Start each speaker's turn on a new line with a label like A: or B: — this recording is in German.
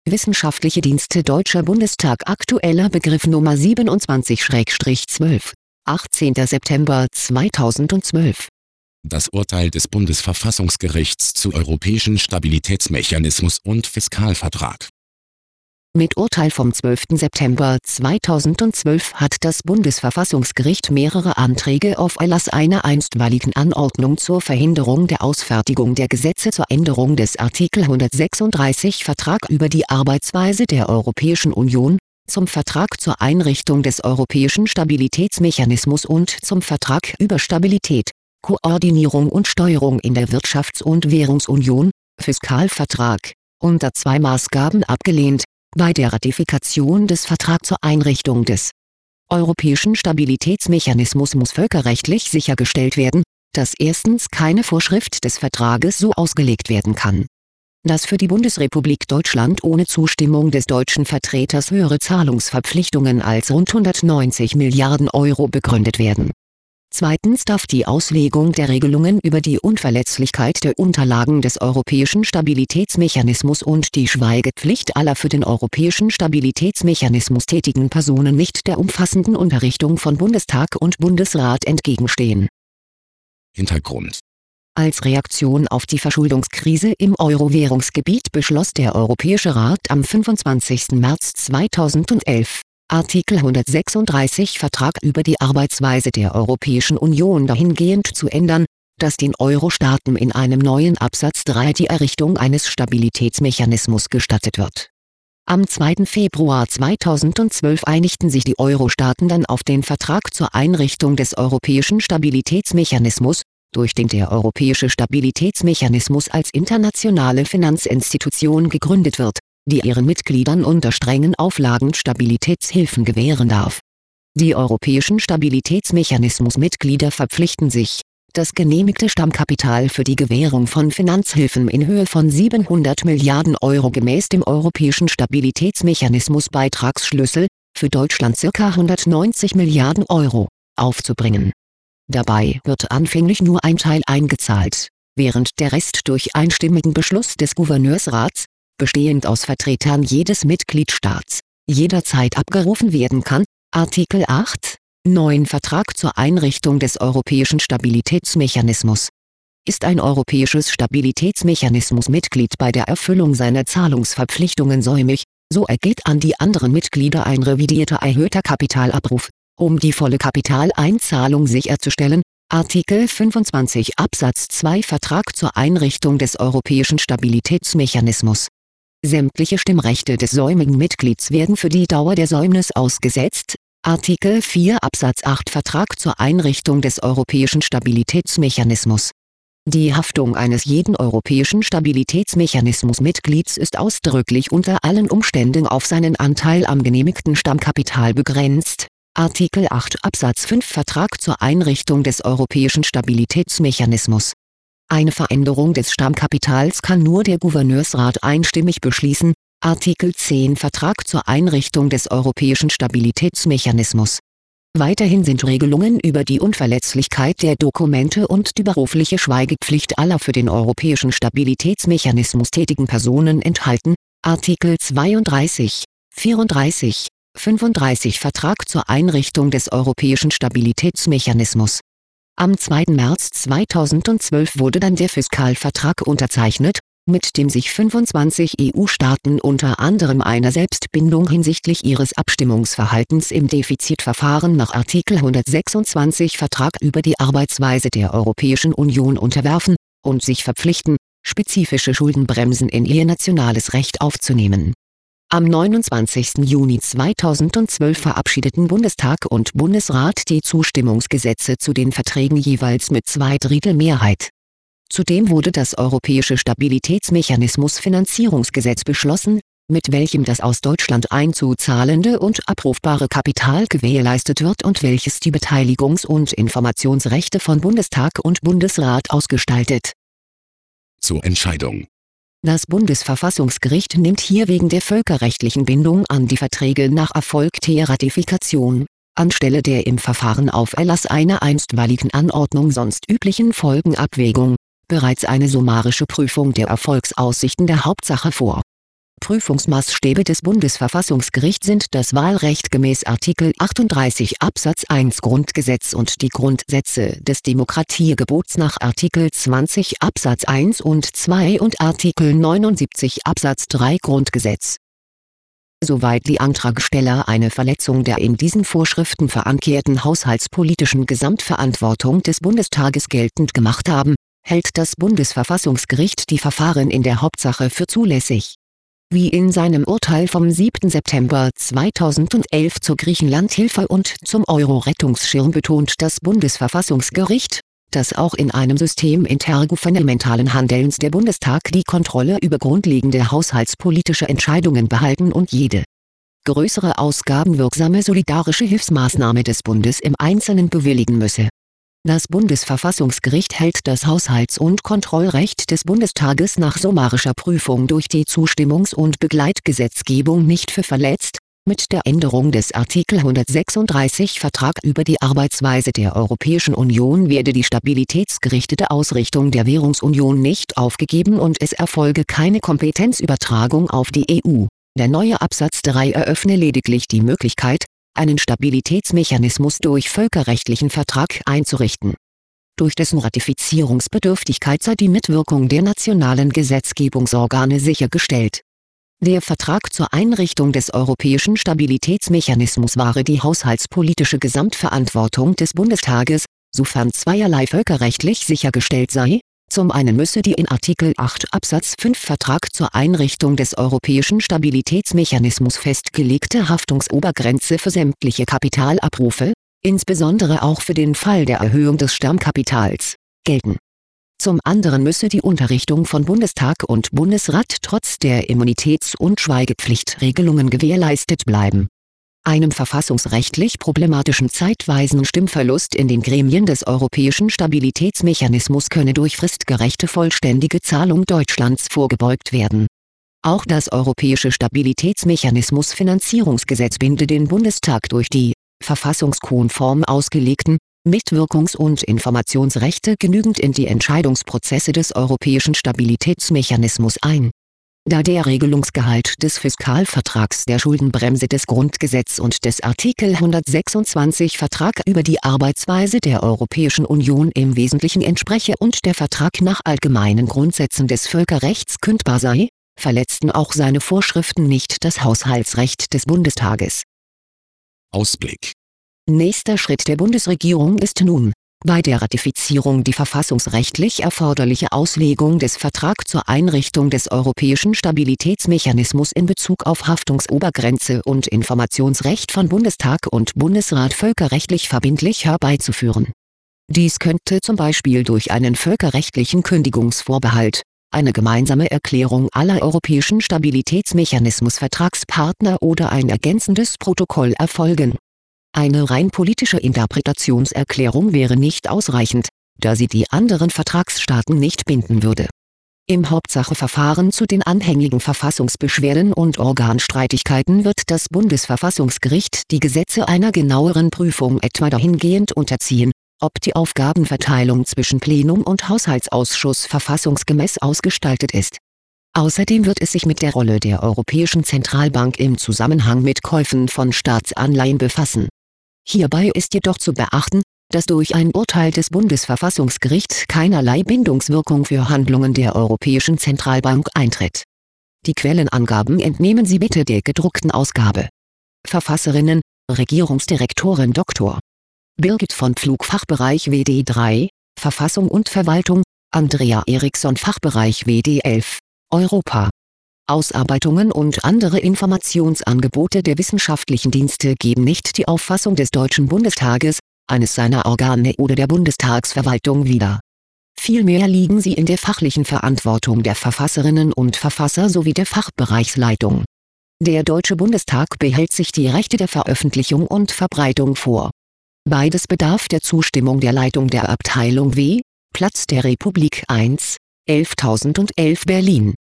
A: Wissenschaftliche Dienste Deutscher Bundestag. Aktueller Begriff Nummer 27/12, 18. September 2012.
B: Das Urteil des Bundesverfassungsgerichts zu Europäischen Stabilitätsmechanismus und Fiskalvertrag.
A: Mit Urteil vom 12. September 2012 hat das Bundesverfassungsgericht mehrere Anträge auf Erlass einer einstweiligen Anordnung zur Verhinderung der Ausfertigung der Gesetze zur Änderung des Artikel 136 Vertrag über die Arbeitsweise der Europäischen Union, zum Vertrag zur Einrichtung des Europäischen Stabilitätsmechanismus und zum Vertrag über Stabilität, Koordinierung und Steuerung in der Wirtschafts- und Währungsunion, Fiskalvertrag, unter 2 Maßgaben abgelehnt. Bei der Ratifikation des Vertrags zur Einrichtung des Europäischen Stabilitätsmechanismus muss völkerrechtlich sichergestellt werden, dass erstens keine Vorschrift des Vertrages so ausgelegt werden kann, dass für die Bundesrepublik Deutschland ohne Zustimmung des deutschen Vertreters höhere Zahlungsverpflichtungen als rund 190 Milliarden Euro begründet werden. Zweitens darf die Auslegung der Regelungen über die Unverletzlichkeit der Unterlagen des Europäischen Stabilitätsmechanismus und die Schweigepflicht aller für den Europäischen Stabilitätsmechanismus tätigen Personen nicht der umfassenden Unterrichtung von Bundestag und Bundesrat entgegenstehen.
B: Hintergrund:
A: Als Reaktion auf die Verschuldungskrise im Euro-Währungsgebiet beschloss der Europäische Rat am 25. März 2011, Artikel 136 Vertrag über die Arbeitsweise der Europäischen Union dahingehend zu ändern, dass den Euro-Staaten in einem neuen Absatz 3 die Errichtung eines Stabilitätsmechanismus gestattet wird. Am 2. Februar 2012 einigten sich die Euro-Staaten dann auf den Vertrag zur Einrichtung des Europäischen Stabilitätsmechanismus, durch den der Europäische Stabilitätsmechanismus als internationale Finanzinstitution gegründet wird, die ihren Mitgliedern unter strengen Auflagen Stabilitätshilfen gewähren darf. Die europäischen Stabilitätsmechanismus-Mitglieder verpflichten sich, das genehmigte Stammkapital für die Gewährung von Finanzhilfen in Höhe von 700 Milliarden Euro gemäß dem Europäischen Stabilitätsmechanismus-Beitragsschlüssel, für Deutschland ca. 190 Milliarden Euro, aufzubringen. Dabei wird anfänglich nur ein Teil eingezahlt, während der Rest durch einstimmigen Beschluss des Gouverneursrats, bestehend aus Vertretern jedes Mitgliedstaats, jederzeit abgerufen werden kann. Artikel 8, 9 Vertrag zur Einrichtung des Europäischen Stabilitätsmechanismus. Ist ein europäisches Stabilitätsmechanismus-Mitglied bei der Erfüllung seiner Zahlungsverpflichtungen säumig, so ergeht an die anderen Mitglieder ein revidierter erhöhter Kapitalabruf, um die volle Kapitaleinzahlung sicherzustellen. Artikel 25 Absatz 2 Vertrag zur Einrichtung des Europäischen Stabilitätsmechanismus. Sämtliche Stimmrechte des säumigen Mitglieds werden für die Dauer der Säumnis ausgesetzt. Artikel 4 Absatz 8 Vertrag zur Einrichtung des Europäischen Stabilitätsmechanismus. Die Haftung eines jeden Europäischen Stabilitätsmechanismus-Mitglieds ist ausdrücklich unter allen Umständen auf seinen Anteil am genehmigten Stammkapital begrenzt. Artikel 8 Absatz 5 Vertrag zur Einrichtung des Europäischen Stabilitätsmechanismus. Eine Veränderung des Stammkapitals kann nur der Gouverneursrat einstimmig beschließen. Artikel 10 Vertrag zur Einrichtung des Europäischen Stabilitätsmechanismus. Weiterhin sind Regelungen über die Unverletzlichkeit der Dokumente und die berufliche Schweigepflicht aller für den Europäischen Stabilitätsmechanismus tätigen Personen enthalten. Artikel 32, 34, 35 Vertrag zur Einrichtung des Europäischen Stabilitätsmechanismus. Am 2. März 2012 wurde dann der Fiskalvertrag unterzeichnet, mit dem sich 25 EU-Staaten unter anderem einer Selbstbindung hinsichtlich ihres Abstimmungsverhaltens im Defizitverfahren nach Artikel 126 Vertrag über die Arbeitsweise der Europäischen Union unterwerfen und sich verpflichten, spezifische Schuldenbremsen in ihr nationales Recht aufzunehmen. Am 29. Juni 2012 verabschiedeten Bundestag und Bundesrat die Zustimmungsgesetze zu den Verträgen jeweils mit 2/3 Mehrheit. Zudem wurde das Europäische Stabilitätsmechanismus-Finanzierungsgesetz beschlossen, mit welchem das aus Deutschland einzuzahlende und abrufbare Kapital gewährleistet wird und welches die Beteiligungs- und Informationsrechte von Bundestag und Bundesrat ausgestaltet.
B: Zur Entscheidung.
A: Das Bundesverfassungsgericht nimmt hier wegen der völkerrechtlichen Bindung an die Verträge nach erfolgter Ratifikation, anstelle der im Verfahren auf Erlass einer einstweiligen Anordnung sonst üblichen Folgenabwägung, bereits eine summarische Prüfung der Erfolgsaussichten der Hauptsache vor. Prüfungsmaßstäbe des Bundesverfassungsgerichts sind das Wahlrecht gemäß Artikel 38 Absatz 1 Grundgesetz und die Grundsätze des Demokratiegebots nach Artikel 20 Absatz 1 und 2 und Artikel 79 Absatz 3 Grundgesetz. Soweit die Antragsteller eine Verletzung der in diesen Vorschriften verankerten haushaltspolitischen Gesamtverantwortung des Bundestages geltend gemacht haben, hält das Bundesverfassungsgericht die Verfahren in der Hauptsache für zulässig. Wie in seinem Urteil vom 7. September 2011 zur Griechenlandhilfe und zum Euro-Rettungsschirm betont das Bundesverfassungsgericht, dass auch in einem System intergouvernementalen Handelns der Bundestag die Kontrolle über grundlegende haushaltspolitische Entscheidungen behalten und jede größere ausgabenwirksame solidarische Hilfsmaßnahme des Bundes im Einzelnen bewilligen müsse. Das Bundesverfassungsgericht hält das Haushalts- und Kontrollrecht des Bundestages nach summarischer Prüfung durch die Zustimmungs- und Begleitgesetzgebung nicht für verletzt. Mit der Änderung des Artikel 136 Vertrag über die Arbeitsweise der Europäischen Union werde die stabilitätsgerichtete Ausrichtung der Währungsunion nicht aufgegeben und es erfolge keine Kompetenzübertragung auf die EU. Der neue Absatz 3 eröffne lediglich die Möglichkeit, einen Stabilitätsmechanismus durch völkerrechtlichen Vertrag einzurichten. Durch dessen Ratifizierungsbedürftigkeit sei die Mitwirkung der nationalen Gesetzgebungsorgane sichergestellt. Der Vertrag zur Einrichtung des Europäischen Stabilitätsmechanismus wahre die haushaltspolitische Gesamtverantwortung des Bundestages, sofern zweierlei völkerrechtlich sichergestellt sei. Zum einen müsse die in Artikel 8 Absatz 5 Vertrag zur Einrichtung des Europäischen Stabilitätsmechanismus festgelegte Haftungsobergrenze für sämtliche Kapitalabrufe, insbesondere auch für den Fall der Erhöhung des Stammkapitals, gelten. Zum anderen müsse die Unterrichtung von Bundestag und Bundesrat trotz der Immunitäts- und Schweigepflichtregelungen gewährleistet bleiben. Einem verfassungsrechtlich problematischen zeitweisen Stimmverlust in den Gremien des Europäischen Stabilitätsmechanismus könne durch fristgerechte vollständige Zahlung Deutschlands vorgebeugt werden. Auch das Europäische Stabilitätsmechanismus-Finanzierungsgesetz binde den Bundestag durch die verfassungskonform ausgelegten Mitwirkungs- und Informationsrechte genügend in die Entscheidungsprozesse des Europäischen Stabilitätsmechanismus ein. Da der Regelungsgehalt des Fiskalvertrags der Schuldenbremse des Grundgesetzes und des Artikel 126 Vertrag über die Arbeitsweise der Europäischen Union im Wesentlichen entspreche und der Vertrag nach allgemeinen Grundsätzen des Völkerrechts kündbar sei, verletzten auch seine Vorschriften nicht das Haushaltsrecht des Bundestages.
B: Ausblick.
A: Nächster Schritt der Bundesregierung ist nun, bei der Ratifizierung die verfassungsrechtlich erforderliche Auslegung des Vertrags zur Einrichtung des Europäischen Stabilitätsmechanismus in Bezug auf Haftungsobergrenze und Informationsrecht von Bundestag und Bundesrat völkerrechtlich verbindlich herbeizuführen. Dies könnte zum Beispiel durch einen völkerrechtlichen Kündigungsvorbehalt, eine gemeinsame Erklärung aller europäischen Stabilitätsmechanismus-Vertragspartner oder ein ergänzendes Protokoll erfolgen. Eine rein politische Interpretationserklärung wäre nicht ausreichend, da sie die anderen Vertragsstaaten nicht binden würde. Im Hauptsacheverfahren zu den anhängigen Verfassungsbeschwerden und Organstreitigkeiten wird das Bundesverfassungsgericht die Gesetze einer genaueren Prüfung etwa dahingehend unterziehen, ob die Aufgabenverteilung zwischen Plenum und Haushaltsausschuss verfassungsgemäß ausgestaltet ist. Außerdem wird es sich mit der Rolle der Europäischen Zentralbank im Zusammenhang mit Käufen von Staatsanleihen befassen. Hierbei ist jedoch zu beachten, dass durch ein Urteil des Bundesverfassungsgerichts keinerlei Bindungswirkung für Handlungen der Europäischen Zentralbank eintritt. Die Quellenangaben entnehmen Sie bitte der gedruckten Ausgabe. Verfasserinnen: Regierungsdirektorin Dr. Birgit von Pflug, Fachbereich WD 3, Verfassung und Verwaltung, Andrea Eriksson, Fachbereich WD 11, Europa. Ausarbeitungen und andere Informationsangebote der wissenschaftlichen Dienste geben nicht die Auffassung des Deutschen Bundestages, eines seiner Organe oder der Bundestagsverwaltung wider. Vielmehr liegen sie in der fachlichen Verantwortung der Verfasserinnen und Verfasser sowie der Fachbereichsleitung. Der Deutsche Bundestag behält sich die Rechte der Veröffentlichung und Verbreitung vor. Beides bedarf der Zustimmung der Leitung der Abteilung W, Platz der Republik 1, 11.011 Berlin.